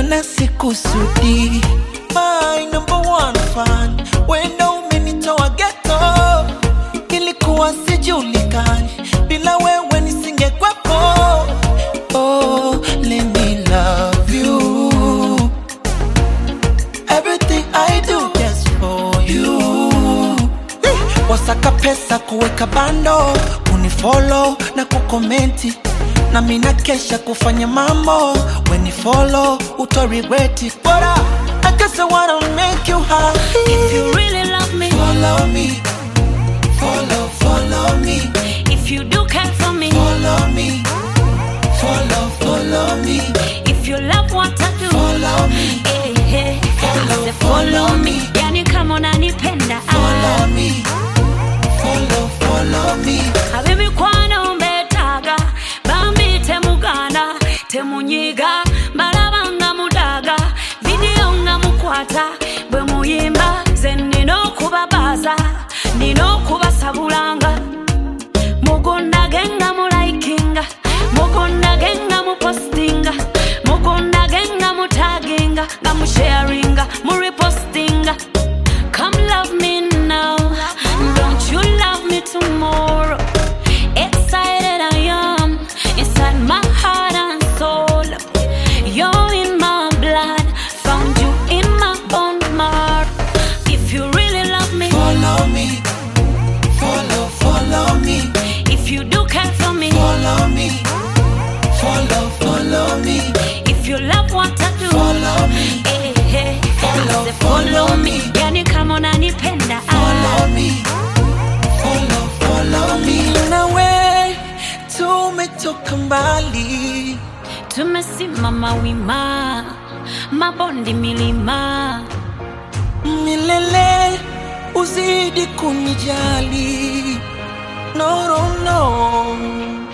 na sikusudi. My number one fan, wenda umenitoa ghetto. Ilikuwa sijulikani, bila wewe nisingekwepo. Oh, let me love you. Everything I do just for you. Wasaka pesa kuweka bando, unifollow na kukomenti. Na mina kesha kufanya mambo, when you follow, uto regret it. But I guess I wanna make you happy. If you really love me, follow me. Follow me. If you do care for me, follow me. Follow me. If you love what I do, follow me. Hey, hey. Follow me. Yani kama unanipenda, follow me. Follow me. Habibi kwana umbetaga, bambi temugana, temunyiga, balabanga mudaga, video nga mukwata, bwe muyimba, ze nino kubabaza, nino kubasabulanga, mugonda genga mulaikinga, mugonda genga mupostinga, mugonda genga mutaginga, nga musharinga, murepostinga. Come love me now, don't you love me tomorrow? Excited I am, inside my heart and soul. You're in my blood, found you in my bone marrow. If you really love me, follow me. Follow me. If you do care for me, follow me. Follow me. If you love what I do, follow me. Hey, hey. Follow me. Yani kama unanipenda, follow me. Follow me. Nawe tumetoka mbali, tumesimama wima, mabondi milima, milele uzidi kunijali. No.